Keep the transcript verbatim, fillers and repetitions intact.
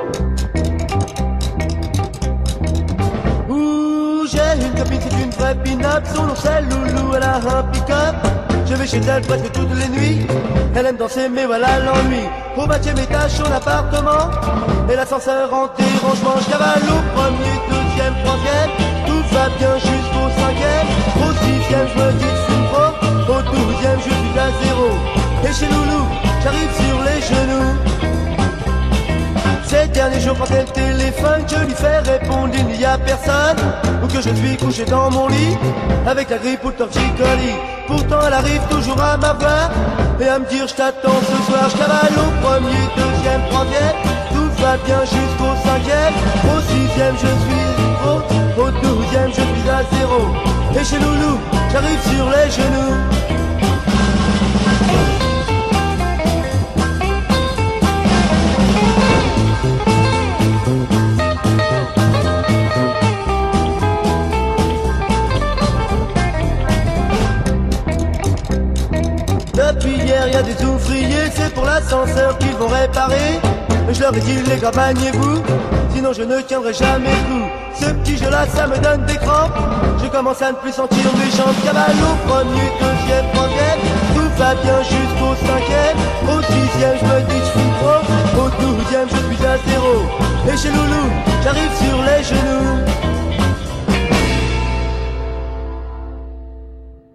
Ouh, j'ai une copine, c'est une vraie pin-up. Son nom c'est Loulou, elle a un pick-up. Je vais chez elle presque toutes les nuits. Elle aime danser mais voilà l'ennui. Au vingtième étage son appartement, et l'ascenseur en dérangement. Je cavale au premier, deuxième, troisième. Tout va bien jusqu'au cinquième. Au sixième je me dis que c'est trop. Au douzième je suis à zéro. Et chez Loulou j'arrive sur les genoux. Ces derniers jours quand elle téléphone, je lui fais répondre il n'y a personne, ou que je suis couché dans mon lit avec la grippe ou le torticolis. Pourtant elle arrive toujours à m'avoir et à me dire je t'attends ce soir. Je cavale au premier, deuxième, troisième. Tout va bien jusqu'au cinquième. Au sixième je suis au, au douzième je suis à zéro. Et chez Loulou j'arrive sur les genoux. Depuis hier y a des ouvriers, c'est pour l'ascenseur qu'ils vont réparer. Je leur ai dit les gars bagnez-vous, sinon je ne tiendrai jamais le coup. Ce petit jeu là ça me donne des crampes, je commence à ne plus sentir mes jambes. Cavale au premier, deuxième, troisième. Tout va bien jusqu'au cinquième. Au sixième je me dis je suis trop. Au douzième je suis à zéro. Et chez Loulou